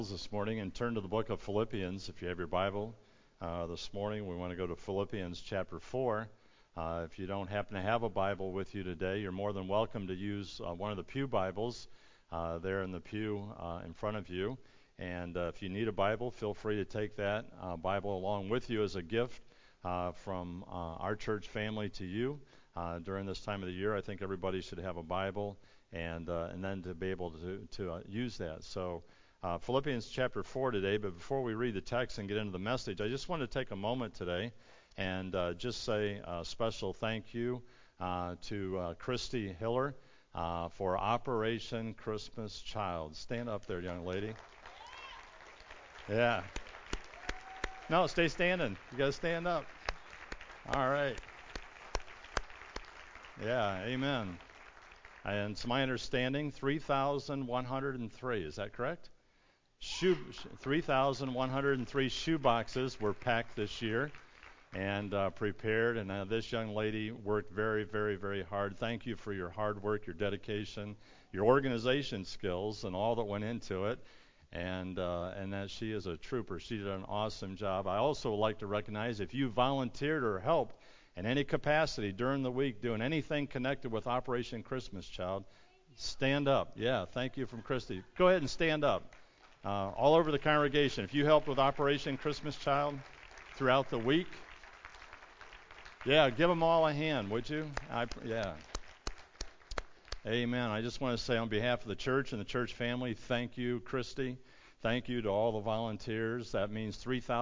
This morning and turn to the book of Philippians. If you have your Bible this morning, we want to go to Philippians chapter 4. If you don't happen to have a Bible with you today, you're more than welcome to use one of the pew Bibles there in the pew in front of you. And if you need a Bible, feel free to take that Bible along with you as a gift from our church family to you during this time of the year. I think everybody should have a Bible and then to be able to use that. So Philippians chapter 4 today, but before we read the text and get into the message, I just want to take a moment today and just say a special thank you to Christy Hiller for Operation Christmas Child. Stand up there, young lady. Yeah. No, stay standing. You got to stand up. All right. Yeah, amen. And it's my understanding, 3,103. Is that correct? 3,103 shoe boxes were packed this year and prepared, and this young lady worked very, very, very hard. Thank you for your hard work, your dedication, your organization skills, and all that went into it, and that she is a trooper. She did an awesome job. I also would like to recognize if you volunteered or helped in any capacity during the week doing anything connected with Operation Christmas Child, stand up. Yeah, thank you from Christy. Go ahead and stand up. All over the congregation, if you helped with Operation Christmas Child throughout the week, yeah, give them all a hand, would you? Yeah. Amen. I just want to say on behalf of the church and the church family, thank you, Christy. Thank you to all the volunteers. That means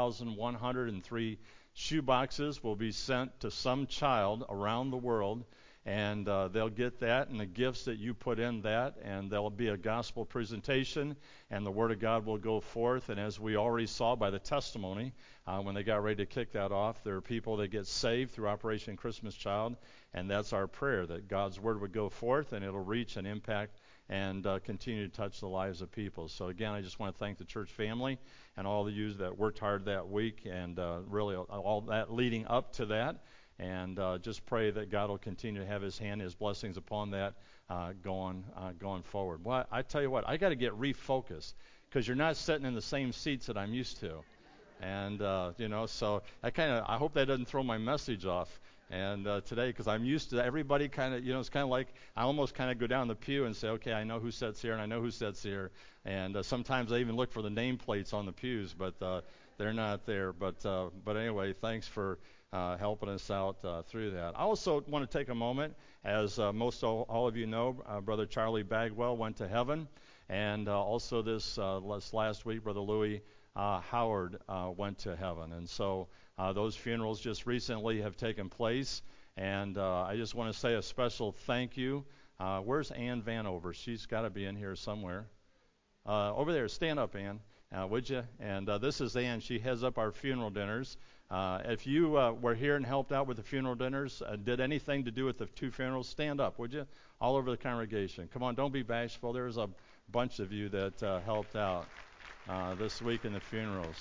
3,103 shoe boxes will be sent to some child around the world, and they'll get that and the gifts that you put in that, and there'll be a gospel presentation, and the Word of God will go forth. And as we already saw by the testimony, when they got ready to kick that off, there are people that get saved through Operation Christmas Child, and that's our prayer, that God's Word would go forth, and it'll reach and impact and continue to touch the lives of people. So again, I just want to thank the church family and all of you that worked hard that week, and really all that leading up to that. And just pray that God will continue to have His hand, His blessings upon that going forward. Well, I tell you what, I got to get refocused because you're not sitting in the same seats that I'm used to, and so I hope that doesn't throw my message off. And today, because I'm used to everybody kind of, it's kind of like I almost kind of go down the pew and say, okay, I know who sits here and I know who sits here, and sometimes I even look for the nameplates on the pews, but they're not there. But anyway, thanks for helping us out through that. I also want to take a moment, as most all of you know, Brother Charlie Bagwell went to heaven, and also this last week, Brother Louis Howard went to heaven. And so those funerals just recently have taken place, and I just want to say a special thank you. Where's Ann Vanover? She's got to be in here somewhere. Over there, stand up, Ann, would you? And this is Ann. She heads up our funeral dinners. If you were here and helped out with the funeral dinners, did anything to do with the two funerals, stand up, would you? All over the congregation. Come on, don't be bashful. There's a bunch of you that helped out this week in the funerals.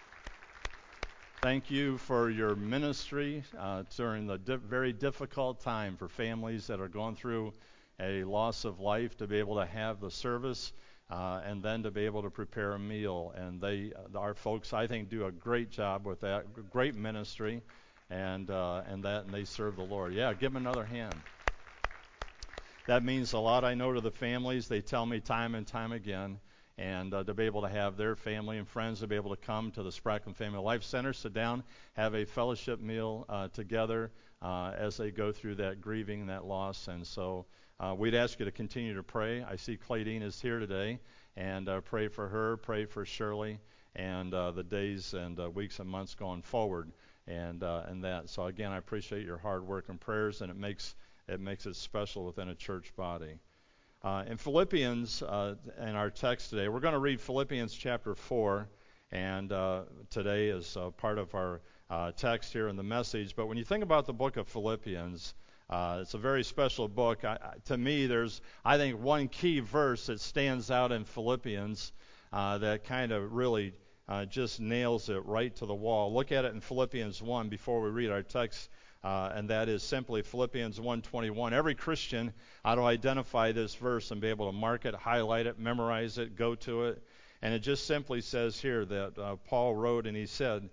Thank you for your ministry during the very difficult time for families that are going through a loss of life, to be able to have the service and then to be able to prepare a meal. And our folks, I think, do a great job with that. Great ministry, and they serve the Lord. Yeah, give them another hand. That means a lot, I know, to the families. They tell me time and time again. And to be able to have their family and friends to be able to come to the Sprackland Family Life Center, sit down, have a fellowship meal together as they go through that grieving and that loss. And so we'd ask you to continue to pray. I see Claydine is here today, and pray for her, pray for Shirley, and the days and weeks and months going forward, and that. So again, I appreciate your hard work and prayers, and it makes it special within a church body. In Philippians, in our text today, we're going to read Philippians chapter 4, and today is part of our text here in the message. But when you think about the book of Philippians, it's a very special book. To me, there's, I think, one key verse that stands out in Philippians that kind of really just nails it right to the wall. Look at it in Philippians 1 before we read our text. And that is simply Philippians 1:21. Every Christian ought to identify this verse and be able to mark it, highlight it, memorize it, go to it. And it just simply says here that Paul wrote and he said,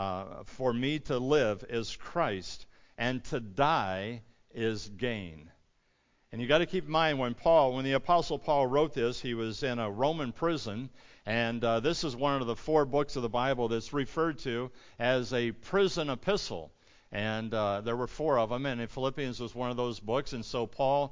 for me to live is Christ, and to die is gain. And you got to keep in mind when the Apostle Paul wrote this, he was in a Roman prison, and this is one of the 4 books of the Bible that's referred to as a prison epistle. And there were 4 of them, and Philippians was one of those books. And so Paul,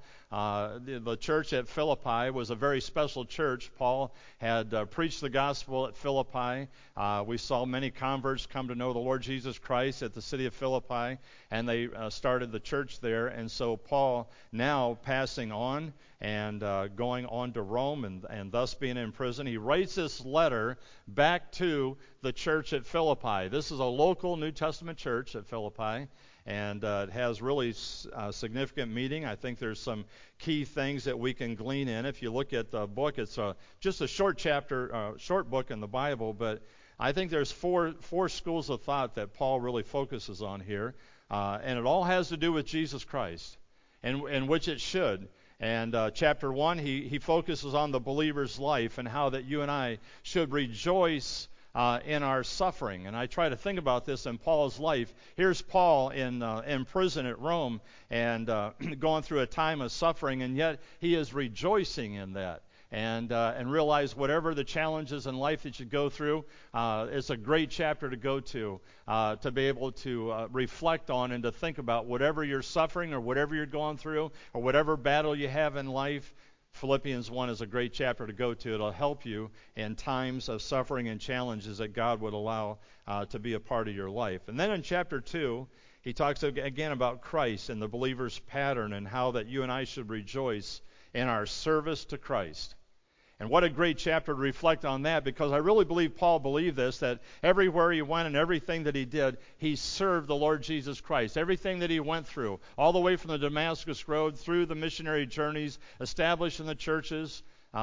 the church at Philippi was a very special church. Paul had preached the gospel at Philippi. We saw many converts come to know the Lord Jesus Christ at the city of Philippi, and they started the church there. And so Paul, now passing on and going on to Rome and thus being in prison, he writes this letter back to the church at Philippi. This is a local New Testament church at Philippi, and it has really significant meaning. I think there's some key things that we can glean in. If you look at the book, it's just a short book in the Bible, but I think there's four schools of thought that Paul really focuses on here, and it all has to do with Jesus Christ, and which it should. And chapter 1, he focuses on the believer's life and how that you and I should rejoice in our suffering. And I try to think about this in Paul's life. Here's Paul in prison at Rome and going through a time of suffering, and yet he is rejoicing in that. And realize whatever the challenges in life that you go through, it's a great chapter to go to be able to reflect on and to think about whatever you're suffering or whatever you're going through or whatever battle you have in life. Philippians 1 is a great chapter to go to. It'll help you in times of suffering and challenges that God would allow to be a part of your life. And then in chapter 2, he talks again about Christ and the believer's pattern and how that you and I should rejoice in our service to Christ. And what a great chapter to reflect on that, because I really believe Paul believed this, that everywhere he went and everything that he did, he served the Lord Jesus Christ. Everything that he went through, all the way from the Damascus Road through the missionary journeys, establishing the churches.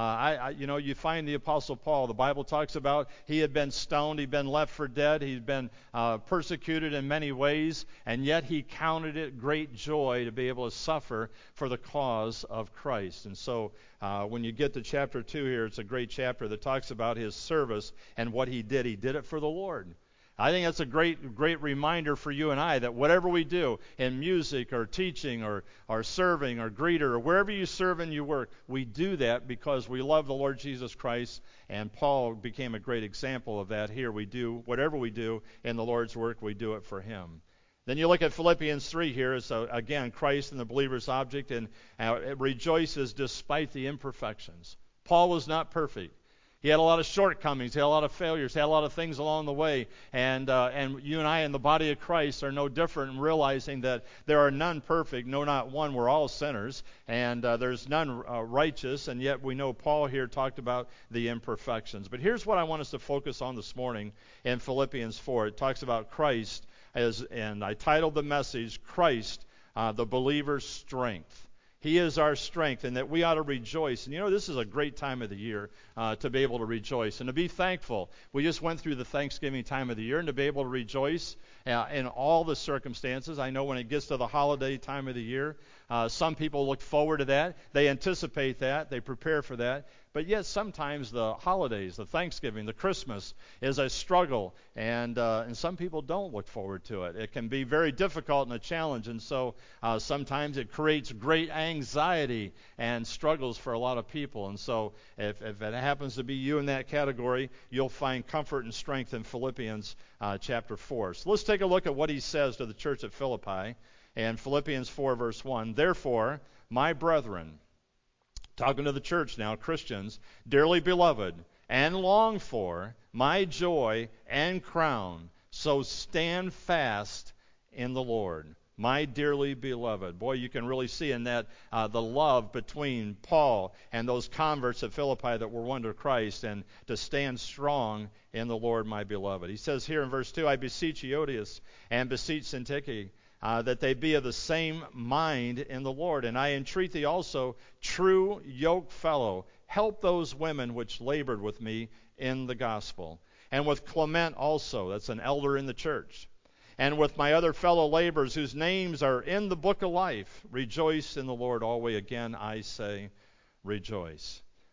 You find the Apostle Paul, the Bible talks about he had been stoned, he'd been left for dead, he'd been persecuted in many ways, and yet he counted it great joy to be able to suffer for the cause of Christ. And so when you get to chapter 2 here, it's a great chapter that talks about his service and what he did. He did it for the Lord. I think that's a great reminder for you and I that whatever we do in music or teaching or serving or greeter or wherever you serve and you work, we do that because we love the Lord Jesus Christ, and Paul became a great example of that here. We do whatever we do in the Lord's work, we do it for him. Then you look at Philippians 3 here, so again, Christ and the believer's object, and it rejoices despite the imperfections. Paul was not perfect. He had a lot of shortcomings. He had a lot of failures. He had a lot of things along the way. And you and I in the body of Christ are no different in realizing that there are none perfect, no, not one. We're all sinners. And there's none righteous. And yet we know Paul here talked about the imperfections. But here's what I want us to focus on this morning in Philippians 4. It talks about Christ, and I titled the message, Christ, the believer's strength. He is our strength, and that we ought to rejoice. And this is a great time of the year to be able to rejoice and to be thankful. We just went through the Thanksgiving time of the year, and to be able to rejoice in all the circumstances. I know when it gets to the holiday time of the year, some people look forward to that. They anticipate that. They prepare for that. But yet sometimes the holidays, the Thanksgiving, the Christmas is a struggle, and some people don't look forward to it. It can be very difficult and a challenge, and so sometimes it creates great anxiety and struggles for a lot of people. And so if it happens to be you in that category, you'll find comfort and strength in Philippians chapter 4. So let's take a look at what he says to the church at Philippi. And Philippians 4, verse 1, "Therefore, my brethren," talking to the church now, Christians, "dearly beloved, and long for, my joy and crown, so stand fast in the Lord." My dearly beloved. Boy, you can really see in that the love between Paul and those converts at Philippi that were won to Christ, and to stand strong in the Lord, my beloved. He says here in verse 2, "I beseech Euodias and beseech Syntyche, that they be of the same mind in the Lord. And I entreat thee also, true yoke fellow, help those women which labored with me in the gospel. And with Clement also," that's an elder in the church, "and with my other fellow laborers whose names are in the book of life, rejoice in the Lord always." Again, I say rejoice.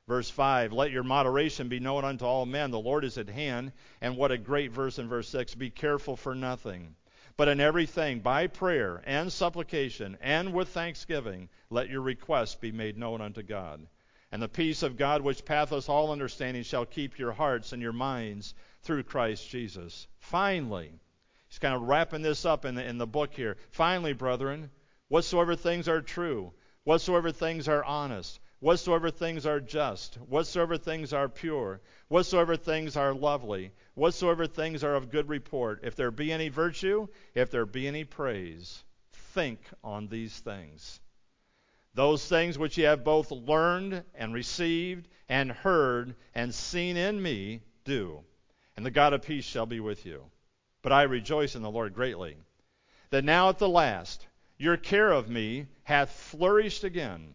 Verse 5, let your moderation be known unto all men. The Lord is at hand. And what a great verse in verse 6. Be careful for nothing, but in everything, by prayer and supplication and with thanksgiving, let your requests be made known unto God. And the peace of God, which passeth all understanding, shall keep your hearts and your minds through Christ Jesus. Finally, he's kind of wrapping this up in the book here. Finally, brethren, whatsoever things are true, whatsoever things are honest, whatsoever things are just, whatsoever things are pure, whatsoever things are lovely, whatsoever things are of good report, if there be any virtue, if there be any praise, think on these things. Those things which ye have both learned and received and heard and seen in me, do, and the God of peace shall be with you. But I rejoice in the Lord greatly, that now at the last your care of me hath flourished again,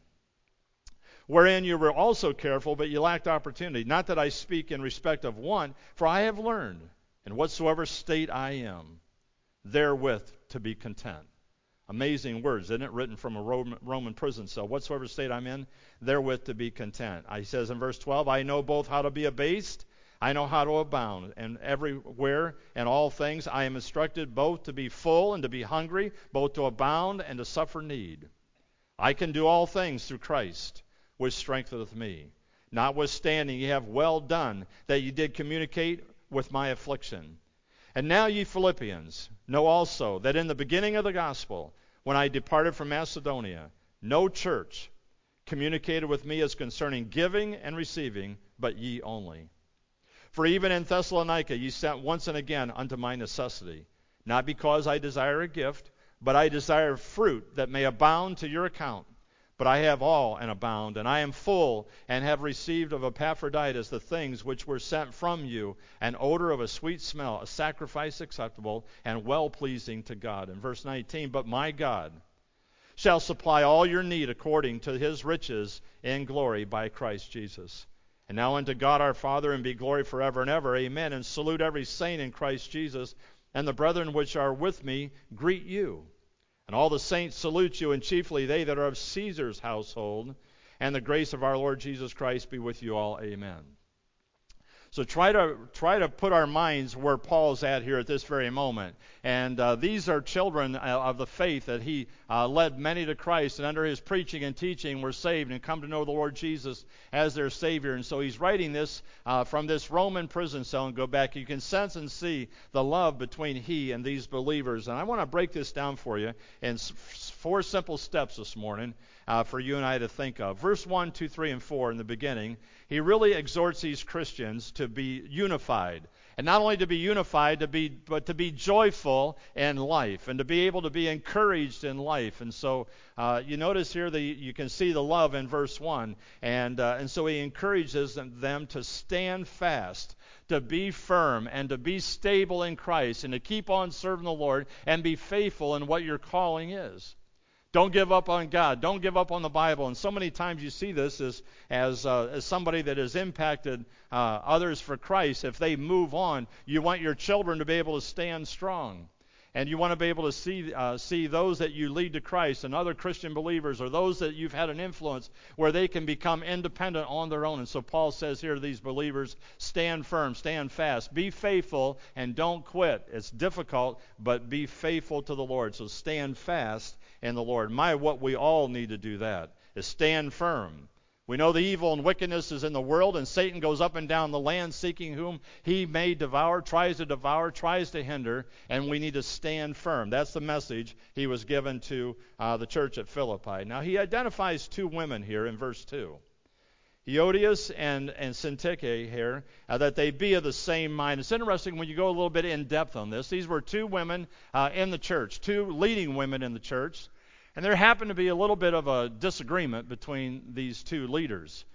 wherein you were also careful, but you lacked opportunity. Not that I speak in respect of one, for I have learned, in whatsoever state I am, therewith to be content. Amazing words, isn't it? Written from a Roman prison cell. Whatsoever state I'm in, therewith to be content. He says in verse 12, I know both how to be abased, I know how to abound, and everywhere and all things I am instructed both to be full and to be hungry, both to abound and to suffer need. I can do all things through Christ, which strengtheneth me. Notwithstanding, ye have well done that ye did communicate with my affliction. And now, ye Philippians, know also that in the beginning of the gospel, when I departed from Macedonia, no church communicated with me as concerning giving and receiving, but ye only. For even in Thessalonica ye sent once and again unto my necessity, not because I desire a gift, but I desire fruit that may abound to your account. But I have all and abound, and I am full, and have received of Epaphroditus the things which were sent from you, an odor of a sweet smell, a sacrifice acceptable, and well-pleasing to God. In verse 19, but my God shall supply all your need according to his riches in glory by Christ Jesus. And now unto God our Father, and be glory forever and ever. Amen. And salute every saint in Christ Jesus, and the brethren which are with me greet you. And all the saints salute you, and chiefly they that are of Caesar's household. And the grace of our Lord Jesus Christ be with you all. Amen. So try to put our minds where Paul's at here at this very moment. And these are children of the faith that he led many to Christ, and under his preaching and teaching were saved and come to know the Lord Jesus as their Savior. And so he's writing this from this Roman prison cell. And go back, you can sense and see the love between he and these believers. And I want to break this down for you in 4 simple steps this morning for you and I to think of. Verse 1, 2, 3, and 4 in the beginning, he really exhorts these Christians to be unified. And not only to be unified, but to be joyful in life and to be able to be encouraged in life. And so you notice here you can see the love in verse 1. And so he encourages them to stand fast, to be firm, and to be stable in Christ, and to keep on serving the Lord and be faithful in what your calling is. Don't give up on God. Don't give up on the Bible. And so many times you see this as somebody that has impacted others for Christ. If they move on, you want your children to be able to stand strong. And you want to be able to see those that you lead to Christ and other Christian believers, or those that you've had an influence where they can become independent on their own. And so Paul says here to these believers, stand firm, stand fast, be faithful, and don't quit. It's difficult, but be faithful to the Lord. So stand fast in the Lord. What we all need to do that is stand firm. We know the evil and wickedness is in the world, and Satan goes up and down the land seeking whom he may devour, tries to hinder, and we need to stand firm. That's the message he was given to the church at Philippi. Now he identifies 2 women here in verse 2. Euodias and Syntyche here, that they be of the same mind. It's interesting when you go a little bit in depth on this. These were 2 women in the church, 2 leading women in the church. And there happened to be a little bit of a disagreement between these 2 leaders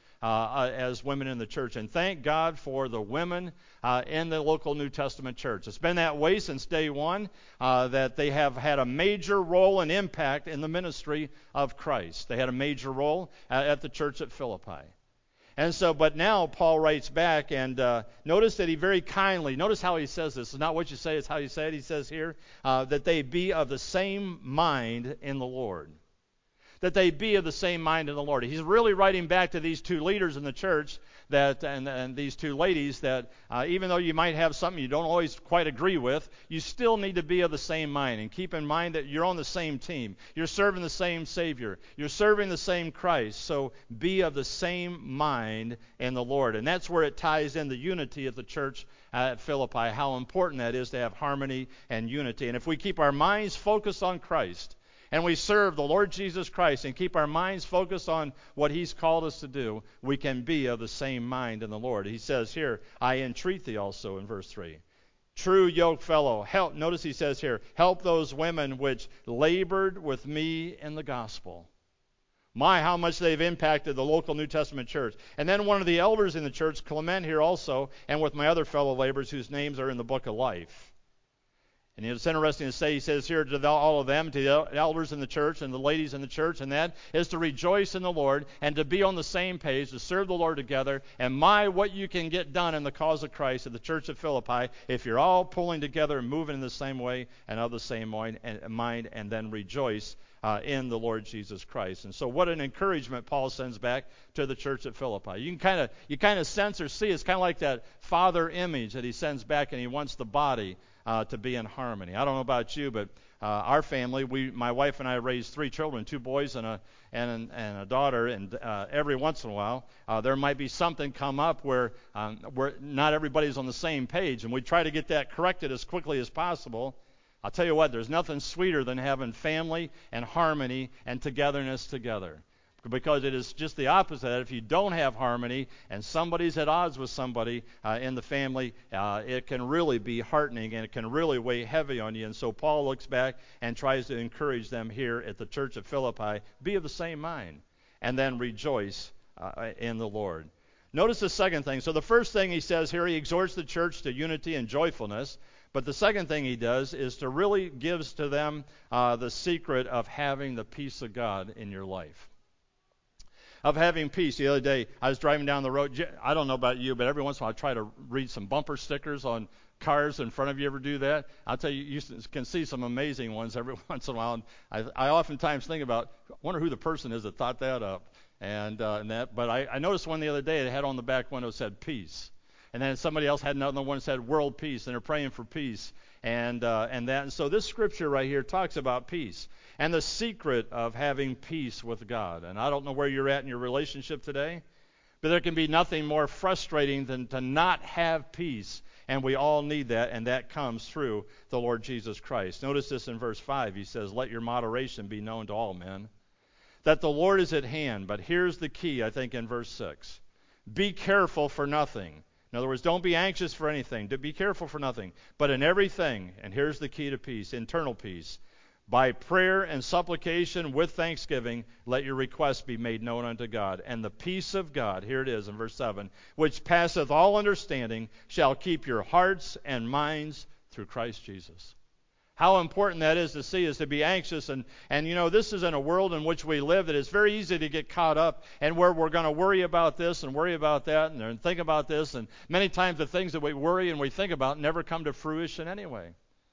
as women in the church. And thank God for the women in the local New Testament church. It's been that way since day one, that they have had a major role and impact in the ministry of Christ. They had a major role at the church at Philippi. And so, but now Paul writes back, and notice that he very kindly, notice how he says this. It's not what you say, it's how you say it. He says here that they be of the same mind in the Lord. that they be of the same mind in the Lord. He's really writing back to these two leaders in the church and these two ladies that even though you might have something you don't always quite agree with, you still need to be of the same mind. And keep in mind that you're on the same team. You're serving the same Savior. You're serving the same Christ. So be of the same mind in the Lord. And that's where it ties in the unity of the church at Philippi, how important that is to have harmony and unity. And if we keep our minds focused on Christ, and we serve the Lord Jesus Christ and keep our minds focused on what He's called us to do, we can be of the same mind in the Lord. He says here, I entreat thee also in verse 3. True yoke fellow, help. Notice he says here, help those women which labored with me in the gospel. My, how much they've impacted the local New Testament church. And then one of the elders in the church, Clement here also, and with my other fellow laborers whose names are in the book of life. And it's interesting to say, he says here to all of them, to the elders in the church and the ladies in the church, and that is to rejoice in the Lord and to be on the same page, to serve the Lord together. And what you can get done in the cause of Christ at the church of Philippi, if you're all pulling together and moving in the same way and of the same mind, and then rejoice in the Lord Jesus Christ. And so what an encouragement Paul sends back to the church at Philippi. You kind of sense or see, it's kind of like that father image that he sends back, and he wants the body to be in harmony. I don't know about you, but our family, my wife and I raised 3 children, 2 boys and a daughter, and every once in a while there might be something come up where not everybody's on the same page, and we try to get that corrected as quickly as possible. I'll tell you what, there's nothing sweeter than having family and harmony and togetherness together. Because it is just the opposite. If you don't have harmony and somebody's at odds with somebody in the family, it can really be heartening and it can really weigh heavy on you. And so Paul looks back and tries to encourage them here at the church of Philippi, be of the same mind, and then rejoice in the Lord. Notice the second thing. So the first thing he says here, he exhorts the church to unity and joyfulness. But the second thing he does is to really gives to them the secret of having the peace of God in your life. Of having peace. The other day, I was driving down the road. I don't know about you, but every once in a while I try to read some bumper stickers on cars in front of you. Ever do that? I'll tell you, you can see some amazing ones every once in a while. And I oftentimes think about, I wonder who the person is that thought that up. And that. But I noticed one the other day that had on the back window said peace. And then somebody else had another one that said world peace, and they're praying for peace. And that. And so this scripture right here talks about peace and the secret of having peace with God. And I don't know where you're at in your relationship today, but there can be nothing more frustrating than to not have peace. And we all need that, and that comes through the Lord Jesus Christ. Notice this in verse 5. He says, let your moderation be known to all men, that the Lord is at hand. But here's the key, I think, in verse 6. Be careful for nothing. In other words, don't be anxious for anything. Be careful for nothing. But in everything, and here's the key to peace, internal peace, by prayer and supplication with thanksgiving, let your requests be made known unto God. And the peace of God, here it is in verse 7, which passeth all understanding, shall keep your hearts and minds through Christ Jesus. How important that is to see, is to be anxious. And you know, this is in a world in which we live that it's very easy to get caught up and where we're going to worry about this and worry about that and think about this. And many times the things that we worry and we think about never come to fruition anyway.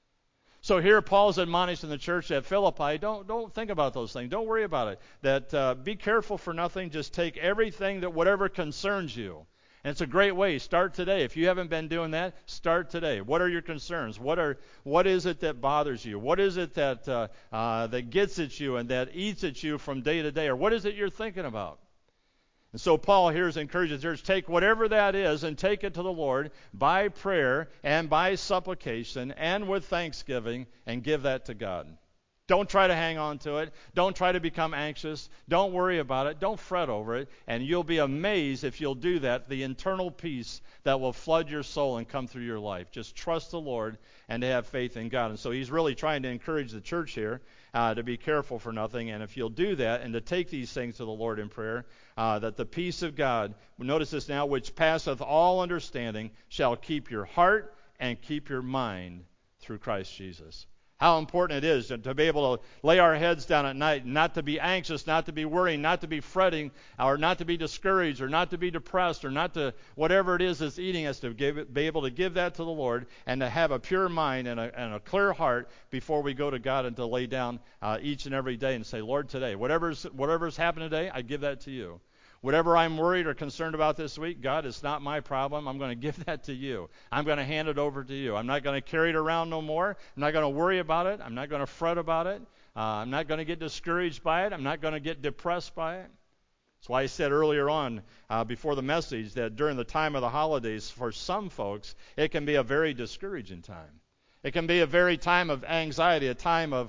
So here Paul's admonishing the church at Philippi, don't think about those things. Don't worry about it. That be careful for nothing. Just take everything that whatever concerns you. And it's a great way. Start today. If you haven't been doing that, start today. What are your concerns? What is it that bothers you? What is it that gets at you and that eats at you from day to day? Or what is it you're thinking about? And so Paul here is encouraging the church, take whatever that is and take it to the Lord by prayer and by supplication and with thanksgiving and give that to God. Don't try to hang on to it. Don't try to become anxious. Don't worry about it. Don't fret over it. And you'll be amazed if you'll do that, the internal peace that will flood your soul and come through your life. Just trust the Lord and to have faith in God. And so he's really trying to encourage the church here to be careful for nothing. And if you'll do that and to take these things to the Lord in prayer, that the peace of God, notice this now, which passeth all understanding, shall keep your heart and keep your mind through Christ Jesus. How important it is to be able to lay our heads down at night, not to be anxious, not to be worrying, not to be fretting, or not to be discouraged, or not to be depressed, or not to whatever it is that's eating us, to be able to give that to the Lord and to have a pure mind and a clear heart before we go to God and to lay down each and every day and say, Lord, today, whatever's happened today, I give that to you. Whatever I'm worried or concerned about this week, God, it's not my problem. I'm going to give that to you. I'm going to hand it over to you. I'm not going to carry it around no more. I'm not going to worry about it. I'm not going to fret about it. I'm not going to get discouraged by it. I'm not going to get depressed by it. That's why I said earlier on before the message that during the time of the holidays, for some folks, it can be a very discouraging time. It can be a very time of anxiety, a time of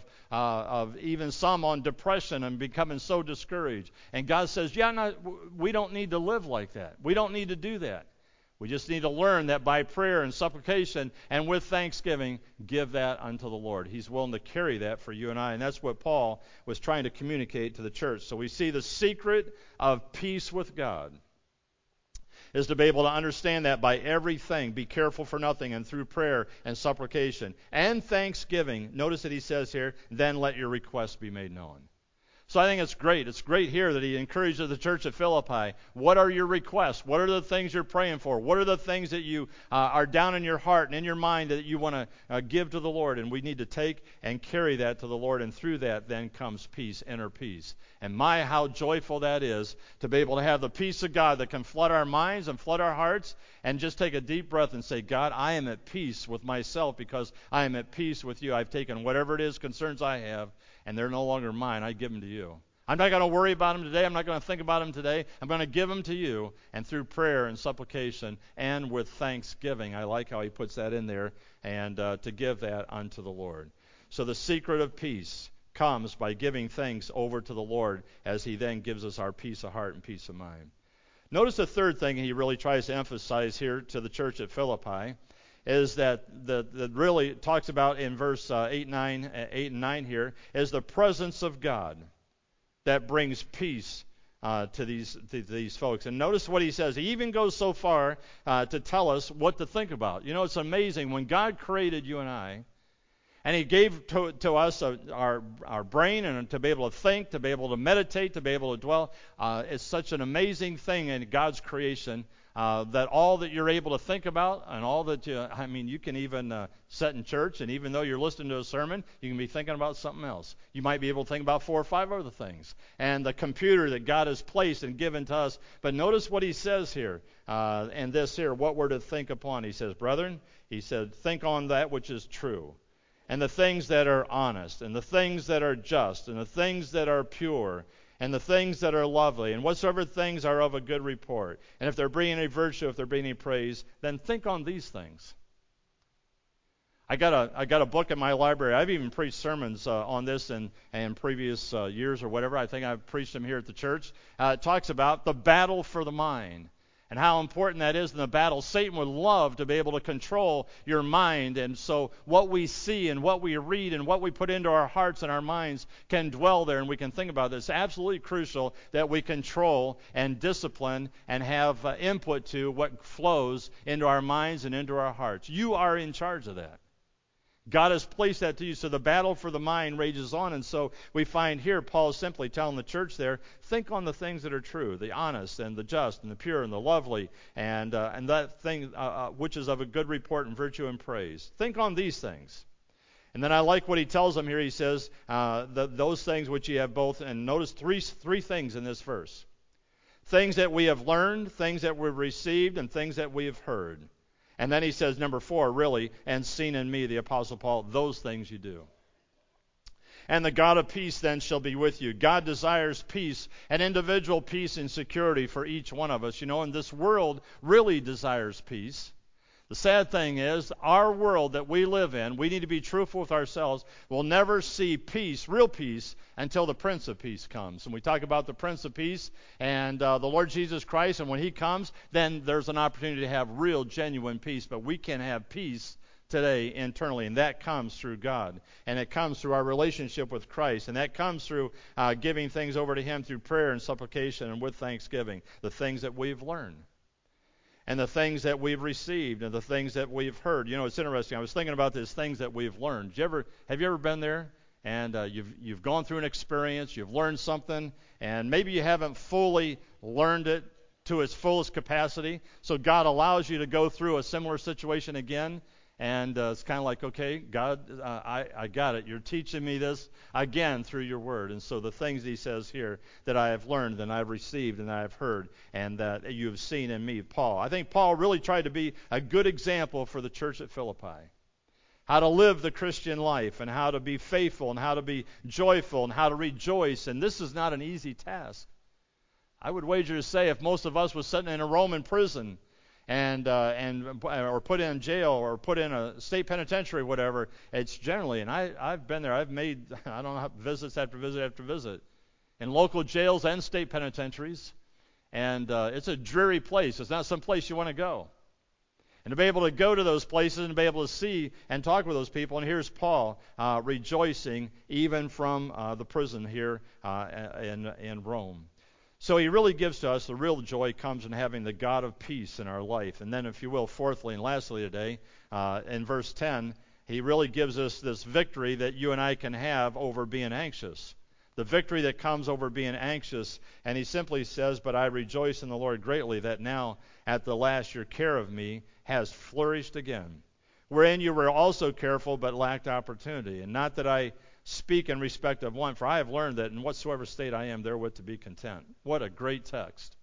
even some on depression and becoming so discouraged. And God says, we don't need to live like that. We don't need to do that. We just need to learn that by prayer and supplication and with thanksgiving, give that unto the Lord. He's willing to carry that for you and I. And that's what Paul was trying to communicate to the church. So we see the secret of peace with God is to be able to understand that by everything, be careful for nothing, and through prayer and supplication and thanksgiving, notice that he says here, then let your requests be made known. So I think it's great. It's great here that he encourages the church at Philippi. What are your requests? What are the things you're praying for? What are the things that you are down in your heart and in your mind that you want to give to the Lord? And we need to take and carry that to the Lord, and through that then comes peace, inner peace. And my, how joyful that is to be able to have the peace of God that can flood our minds and flood our hearts, and just take a deep breath and say, God, I am at peace with myself because I am at peace with you. I've taken whatever it is, concerns I have, and they're no longer mine. I give them to you. I'm not going to worry about them today. I'm not going to think about them today. I'm going to give them to you, and through prayer and supplication and with thanksgiving. I like how he puts that in there, and to give that unto the Lord. So the secret of peace comes by giving things over to the Lord as he then gives us our peace of heart and peace of mind. Notice the third thing he really tries to emphasize here to the church at Philippi is that really talks about in verse 8 and 9 here is the presence of God that brings peace to these folks. And notice what he says. He even goes so far to tell us what to think about. You know, it's amazing. When God created you and I, and he gave to us our brain and to be able to think, to be able to meditate, to be able to dwell, it's such an amazing thing in God's creation that all that you're able to think about and all that you can even sit in church, and even though you're listening to a sermon, you can be thinking about something else. You might be able to think about 4 or 5 other things. And the computer that God has placed and given to us. But notice what he says here, and this here, what we're to think upon. He says, brethren, he said, think on that which is true, and the things that are honest, and the things that are just, and the things that are pure, and the things that are lovely, and whatsoever things are of a good report. And if there be any virtue, if there be any praise, then think on these things. I got a book in my library. I've even preached sermons on this in previous years or whatever. I think I've preached them here at the church. It talks about the battle for the mind and how important that is in the battle. Satan would love to be able to control your mind, and so what we see and what we read and what we put into our hearts and our minds can dwell there, and we can think about this. It's absolutely crucial that we control and discipline and have input to what flows into our minds and into our hearts. You are in charge of that. God has placed that to you, so the battle for the mind rages on. And so we find here Paul is simply telling the church there, think on the things that are true, the honest and the just and the pure and the lovely, and that thing which is of a good report and virtue and praise. Think on these things. And then I like what he tells them here. He says those things which ye have both, and notice three things in this verse. Things that we have learned, things that we've received, and things that we have heard. And then he says, number 4, really, and seen in me, the Apostle Paul, those things you do. And the God of peace then shall be with you. God desires peace, an individual peace and security for each one of us. You know, and this world really desires peace. The sad thing is, our world that we live in, we need to be truthful with ourselves, will never see peace, real peace, until the Prince of Peace comes. And we talk about the Prince of Peace and the Lord Jesus Christ, and when he comes, then there's an opportunity to have real, genuine peace. But we can have peace today internally, and that comes through God. And it comes through our relationship with Christ, and that comes through giving things over to him through prayer and supplication and with thanksgiving, the things that we've learned. and the things that we've received and the things that we've heard. You know, it's interesting. I was thinking about these things that we've learned. Have you ever been there? And you've gone through an experience, you've learned something, and maybe you haven't fully learned it to its fullest capacity. So God allows you to go through a similar situation again. And it's kind of like, okay, God, I got it. You're teaching me this again through your word. And so the things he says here that I have learned and I've received and I've heard and that you have seen in me, Paul. I think Paul really tried to be a good example for the church at Philippi. How to live the Christian life and how to be faithful and how to be joyful and how to rejoice. And this is not an easy task. I would wager to say if most of us was sitting in a Roman prison or put in jail or put in a state penitentiary, whatever, it's generally, and I've been there, I've made, I don't know, visits after visit after visit in local jails and state penitentiaries, and it's a dreary place. It's not some place you want to go. And to be able to go to those places and be able to see and talk with those people, and here's Paul rejoicing even from the prison here in Rome. So he really gives to us the real joy comes in having the God of peace in our life. And then, if you will, fourthly and lastly today, in verse 10, he really gives us this victory that you and I can have over being anxious. The victory that comes over being anxious. And he simply says, but I rejoice in the Lord greatly that now at the last your care of me has flourished again. Wherein you were also careful but lacked opportunity. And not that I speak in respect of one, for I have learned that in whatsoever state I am therewith to be content. What a great text.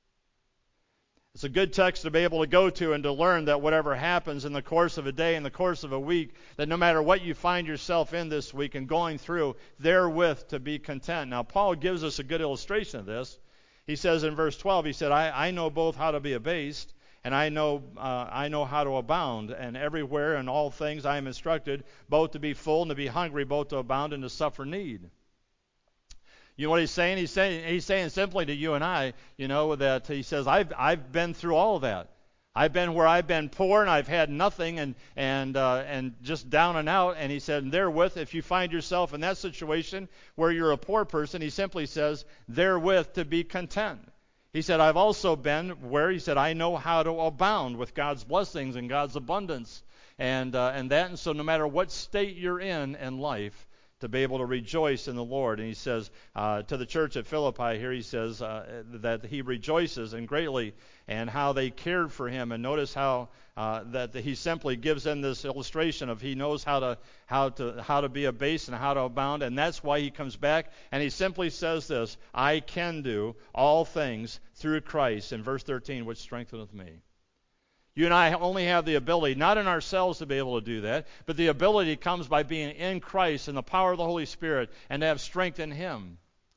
It's a good text to be able to go to and to learn that whatever happens in the course of a day, in the course of a week, that no matter what you find yourself in this week and going through, therewith to be content. Now, Paul gives us a good illustration of this. He says in verse 12, he said, I know both how to be abased, and I know how to abound, and everywhere in all things I am instructed, both to be full and to be hungry, both to abound and to suffer need. You know what he's saying? He's saying simply to you and I, that he says, I've been through all of that. I've been where I've been poor and I've had nothing and just down and out. And he said, and therewith, if you find yourself in that situation where you're a poor person, he simply says, therewith to be content. He said, I've also been where, he said, I know how to abound with God's blessings and God's abundance and so no matter what state you're in life, to be able to rejoice in the Lord. And he says to the church at Philippi here, he says that he rejoices and greatly and how they cared for him. And notice how that he simply gives them this illustration of he knows how to be abased and how to abound. And that's why he comes back and he simply says this, I can do all things through Christ, in verse 13, which strengtheneth me. You and I only have the ability, not in ourselves to be able to do that, but the ability comes by being in Christ and the power of the Holy Spirit and to have strength in him.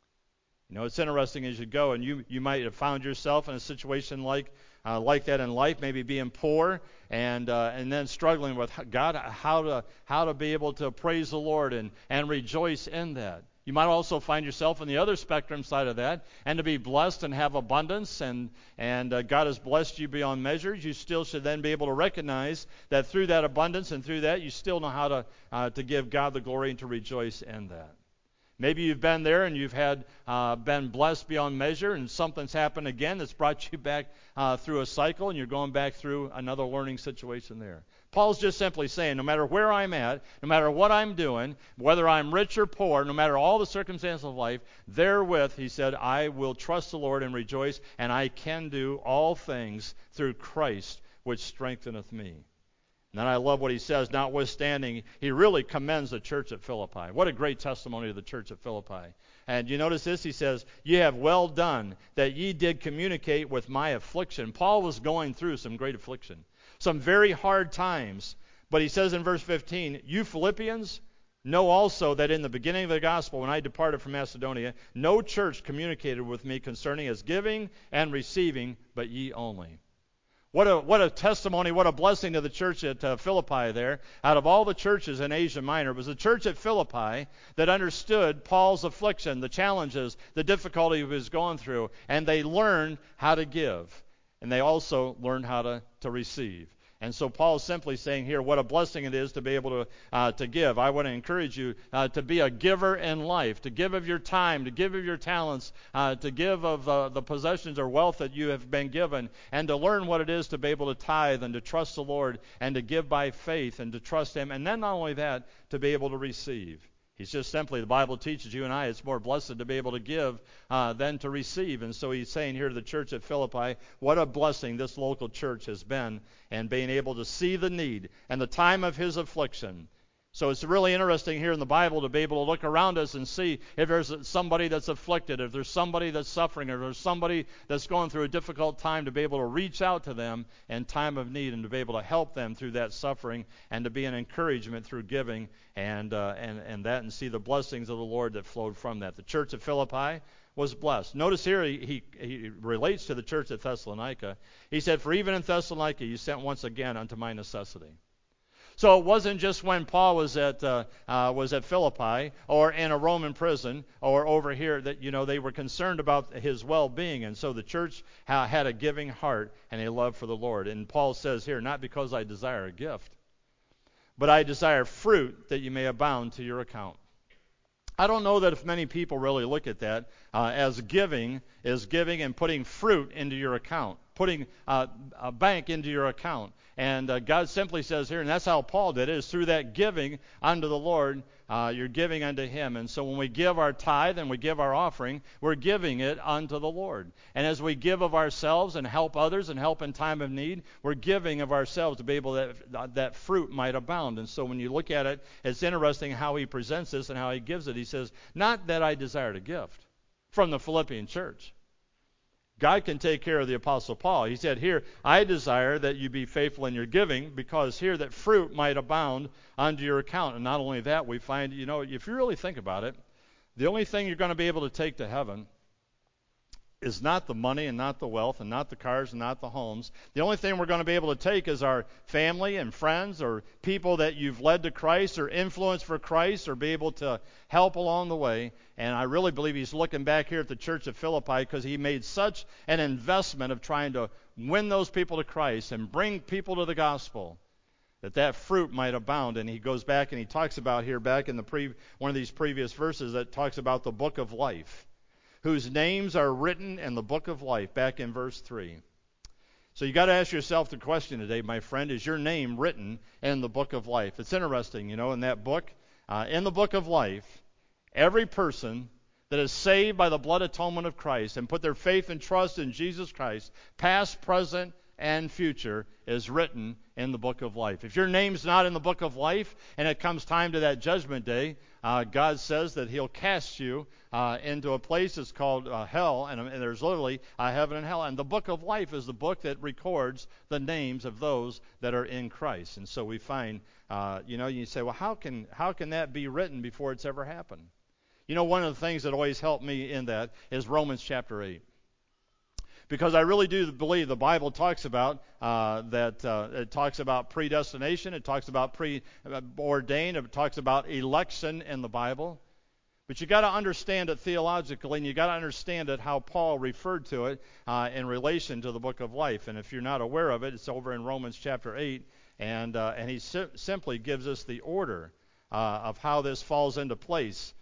It's interesting as you go, and you might have found yourself in a situation like that in life, maybe being poor and then struggling with God, how to be able to praise the Lord and rejoice in that. You might also find yourself on the other spectrum side of that, and to be blessed and have abundance, and God has blessed you beyond measures. You still should then be able to recognize that through that abundance and through that, you still know how to give God the glory and to rejoice in that. Maybe you've been there and you've been blessed beyond measure, and something's happened again that's brought you back through a cycle, and you're going back through another learning situation there. Paul's just simply saying, no matter where I'm at, no matter what I'm doing, whether I'm rich or poor, no matter all the circumstances of life, therewith, he said, I will trust the Lord and rejoice, and I can do all things through Christ, which strengtheneth me. And then I love what he says, notwithstanding, he really commends the church at Philippi. What a great testimony of the church at Philippi. And you notice this, he says, ye have well done that ye did communicate with my affliction. Paul was going through some great affliction, some very hard times. But he says in verse 15, you Philippians know also that in the beginning of the gospel, when I departed from Macedonia, no church communicated with me concerning as giving and receiving, but ye only. What a testimony, what a blessing to the church at Philippi there. Out of all the churches in Asia Minor, it was the church at Philippi that understood Paul's affliction, the challenges, the difficulty he was going through, and they learned how to give. And they also learned how to receive. And so Paul's simply saying here what a blessing it is to be able to give. I want to encourage you to be a giver in life, to give of your time, to give of your talents, to give of the possessions or wealth that you have been given, and to learn what it is to be able to tithe and to trust the Lord and to give by faith and to trust Him. And then not only that, to be able to receive. He's just simply, the Bible teaches you and I, it's more blessed to be able to give than to receive. And so he's saying here to the church at Philippi, what a blessing this local church has been, and being able to see the need and the time of his affliction. So it's really interesting here in the Bible to be able to look around us and see if there's somebody that's afflicted, if there's somebody that's suffering, or there's somebody that's going through a difficult time, to be able to reach out to them in time of need and to be able to help them through that suffering and to be an encouragement through giving and and see the blessings of the Lord that flowed from that. The church at Philippi was blessed. Notice here he relates to the church at Thessalonica. He said, "For even in Thessalonica you sent once again unto my necessity." So it wasn't just when Paul was at Philippi or in a Roman prison or over here that they were concerned about his well-being, and so the church had a giving heart and a love for the Lord. And Paul says here, "Not because I desire a gift, but I desire fruit that you may abound to your account." I don't know that if many people really look at that as giving is giving and putting fruit into your account, putting a bank into your account. And God simply says here, and that's how Paul did it, is through that giving unto the Lord, you're giving unto Him. And so when we give our tithe and we give our offering, we're giving it unto the Lord. And as we give of ourselves and help others and help in time of need, we're giving of ourselves to be able that fruit might abound. And so when you look at it, it's interesting how he presents this and how he gives it. He says, "Not that I desired a gift," from the Philippian church. God can take care of the Apostle Paul. He said here, "I desire that you be faithful in your giving, because here that fruit might abound unto your account." And not only that, we find, if you really think about it, the only thing you're going to be able to take to heaven is not the money and not the wealth and not the cars and not the homes. The only thing we're going to be able to take is our family and friends or people that you've led to Christ or influenced for Christ or be able to help along the way. And I really believe he's looking back here at the church of Philippi because he made such an investment of trying to win those people to Christ and bring people to the gospel that fruit might abound. And he goes back and he talks about here back in one of these previous verses that talks about the book of life, whose names are written in the book of life, back in verse 3. So you got to ask yourself the question today, my friend, is your name written in the book of life? It's interesting, in that book, in the book of life, every person that is saved by the blood atonement of Christ and put their faith and trust in Jesus Christ, past, present, and future, is written in the book of life. If your name's not in the book of life and it comes time to that judgment day, God says that He'll cast you into a place that's called hell, and there's literally heaven and hell. And the book of life is the book that records the names of those that are in Christ. And so we find, you say, well, how can that be written before it's ever happened? One of the things that always helped me in that is Romans chapter 8. Because I really do believe the Bible talks about it talks about predestination, it talks about preordained, it talks about election in the Bible. But you got to understand it theologically, and you got to understand it how Paul referred to it in relation to the book of life. And if you're not aware of it, it's over in Romans chapter 8, and he simply gives us the order of how this falls into place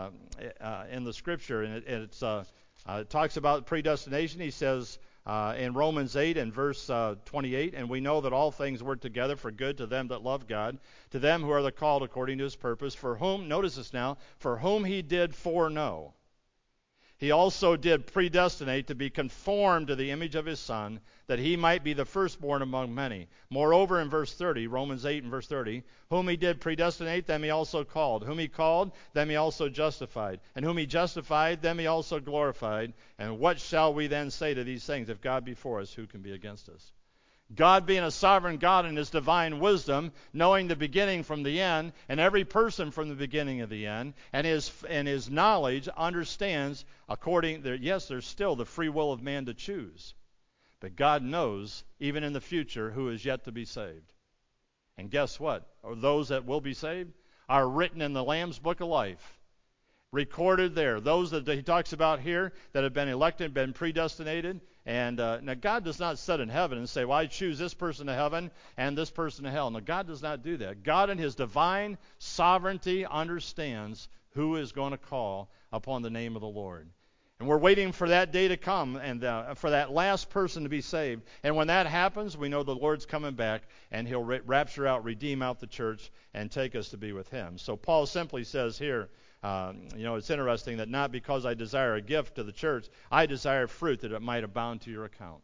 in the Scripture, and it talks about predestination. He says in Romans 8 and verse 28, "And we know that all things work together for good to them that love God, to them who are the called according to His purpose, for whom," notice this now, "for whom He did foreknow, He also did predestinate to be conformed to the image of His Son, that He might be the firstborn among many. Moreover," in verse 30, Romans 8 and verse 30, "whom He did predestinate, them He also called. Whom He called, them He also justified. And whom He justified, them He also glorified. And what shall we then say to these things? If God be for us, who can be against us?" God being a sovereign God in His divine wisdom, knowing the beginning from the end, and every person from the beginning of the end, and his knowledge understands there's still the free will of man to choose. But God knows, even in the future, who is yet to be saved. And guess what? Those that will be saved are written in the Lamb's book of life. Recorded there. Those that he talks about here that have been elected, been predestinated, And now God does not sit in heaven and say, well, I choose this person to heaven and this person to hell. No, God does not do that. God in his divine sovereignty understands who is going to call upon the name of the Lord. And we're waiting for that day to come and for that last person to be saved. And when that happens, we know the Lord's coming back, and he'll rapture out, redeem out the church, and take us to be with him. So Paul simply says here, it's interesting that not because I desire a gift to the church, I desire fruit that it might abound to your account.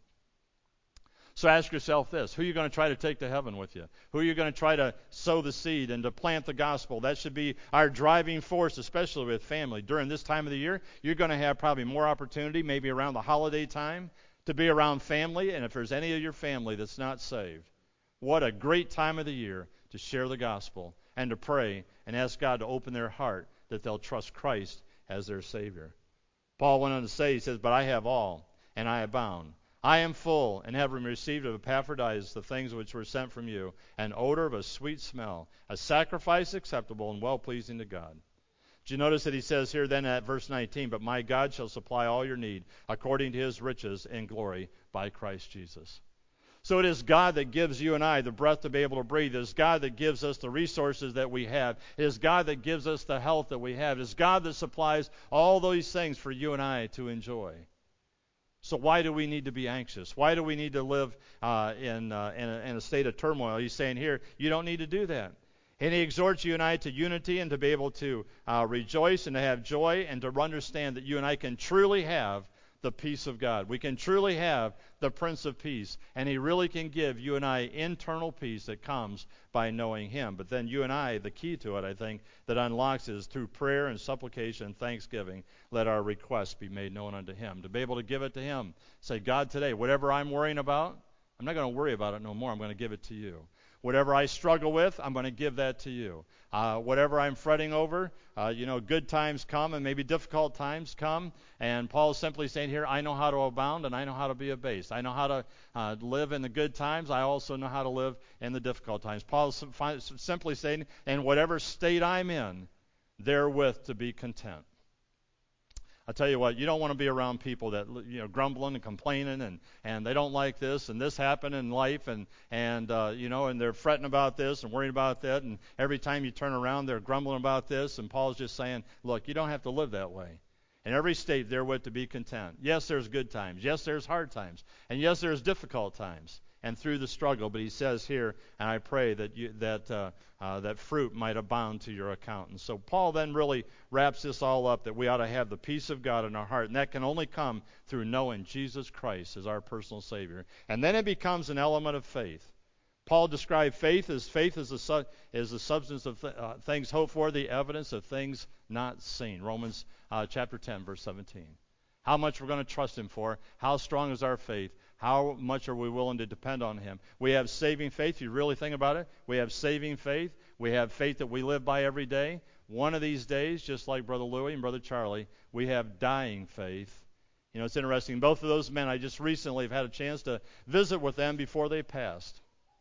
So ask yourself this: who are you going to try to take to heaven with you? Who are you going to try to sow the seed and to plant the gospel? That should be our driving force, especially with family. During this time of the year, you're going to have probably more opportunity, maybe around the holiday time, to be around family. And if there's any of your family that's not saved, what a great time of the year to share the gospel and to pray and ask God to open their heart that they'll trust Christ as their Savior. Paul went on to say, he says, but I have all, and I abound. I am full, and have received of Epaphroditus the things which were sent from you, an odor of a sweet smell, a sacrifice acceptable and well-pleasing to God. Did you notice that he says here then at verse 19, but my God shall supply all your need according to his riches in glory by Christ Jesus. So it is God that gives you and I the breath to be able to breathe. It is God that gives us the resources that we have. It is God that gives us the health that we have. It is God that supplies all those things for you and I to enjoy. So why do we need to be anxious? Why do we need to live in a state of turmoil? He's saying here, you don't need to do that. And he exhorts you and I to unity and to be able to rejoice and to have joy and to understand that you and I can truly have the peace of God. We can truly have the Prince of Peace, and he really can give you and I internal peace that comes by knowing him. But then you and I, the key to it, I think, that unlocks is through prayer and supplication and thanksgiving, let our requests be made known unto him. To be able to give it to him. Say, God, today, whatever I'm worrying about, I'm not going to worry about it no more. I'm going to give it to you. Whatever I struggle with, I'm going to give that to you. Whatever I'm fretting over, good times come and maybe difficult times come. And Paul's simply saying here, I know how to abound and I know how to be abased. I know how to live in the good times. I also know how to live in the difficult times. Paul's simply saying, in whatever state I'm in, therewith to be content. I'll tell you what, you don't want to be around people that, grumbling and complaining and they don't like this and this happened in life and they're fretting about this and worrying about that, and every time you turn around they're grumbling about this. And Paul's just saying, look, you don't have to live that way. In every state therewith to be content. Yes, there's good times. Yes, there's hard times. And yes, there's difficult times and through the struggle. But he says here, and I pray that fruit might abound to your account. And so Paul then really wraps this all up, that we ought to have the peace of God in our heart. And that can only come through knowing Jesus Christ as our personal Savior. And then it becomes an element of faith. Paul described faith as the substance of things hoped for, the evidence of things not seen. Romans chapter 10, verse 17. How much we're going to trust him for, how strong is our faith, how much are we willing to depend on him. We have saving faith. If you really think about it, we have saving faith. We have faith that we live by every day. One of these days, just like Brother Louie and Brother Charlie, we have dying faith. It's interesting. Both of those men, I just recently have had a chance to visit with them before they passed.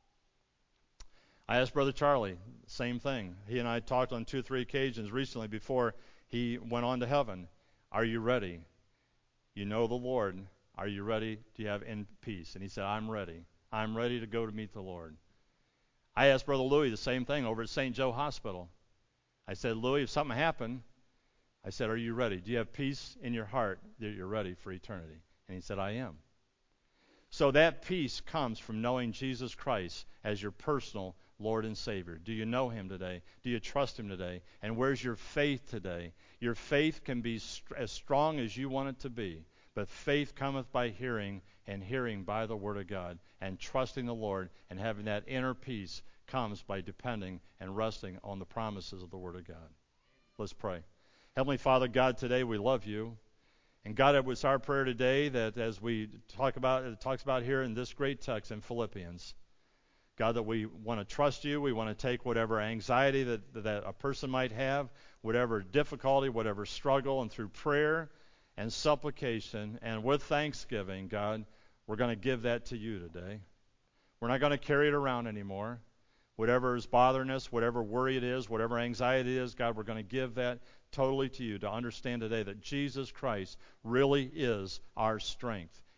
I asked Brother Charlie, same thing. He and I talked on 2 or 3 occasions recently before he went on to heaven. Are you ready? You know the Lord. Are you ready? Do you have in peace? And he said, I'm ready. I'm ready to go to meet the Lord. I asked Brother Louie the same thing over at St. Joe Hospital. I said, Louie, if something happened, I said, are you ready? Do you have peace in your heart that you're ready for eternity? And he said, I am. So that peace comes from knowing Jesus Christ as your personal Lord and Savior. Do you know him today? Do you trust him today? And where's your faith today? Your faith can be as strong as you want it to be, but faith cometh by hearing, and hearing by the Word of God. And trusting the Lord and having that inner peace comes by depending and resting on the promises of the Word of God. Let's pray. Heavenly Father, God, today we love you. And God, it was our prayer today that as we talks about here in this great text in Philippians, God, that we want to trust you. We want to take whatever anxiety that a person might have, whatever difficulty, whatever struggle, and through prayer and supplication and with thanksgiving, God, we're going to give that to you today. We're not going to carry it around anymore. Whatever is bothering us, whatever worry it is, whatever anxiety it is, God, we're going to give that totally to you, to understand today that Jesus Christ really is our strength.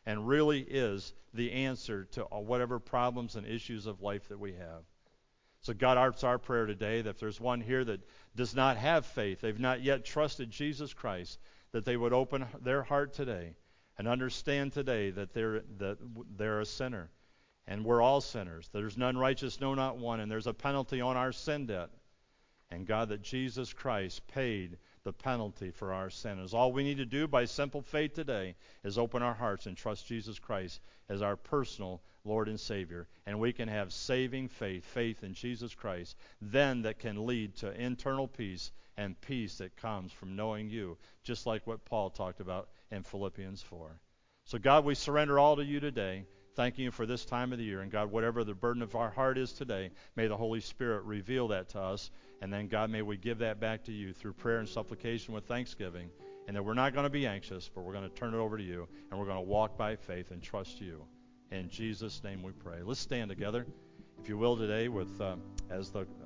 and really is the answer to whatever problems and issues of life that we have. So God, it's our prayer today that if there's one here that does not have faith, they've not yet trusted Jesus Christ, that they would open their heart today and understand today that they're a sinner. And we're all sinners. There's none righteous, no, not one. And there's a penalty on our sin debt. And God, that Jesus Christ paid the penalty for our sin. And all we need to do by simple faith today is open our hearts and trust Jesus Christ as our personal Lord and Savior. And we can have saving faith in Jesus Christ, then that can lead to internal peace and peace that comes from knowing you, just like what Paul talked about in Philippians 4. So God, we surrender all to you today. Thanking you for this time of the year. And God, whatever the burden of our heart is today, may the Holy Spirit reveal that to us. And then, God, may we give that back to you through prayer and supplication with thanksgiving. And that we're not going to be anxious, but we're going to turn it over to you. And we're going to walk by faith and trust you. In Jesus' name we pray. Let's stand together, if you will, today with as the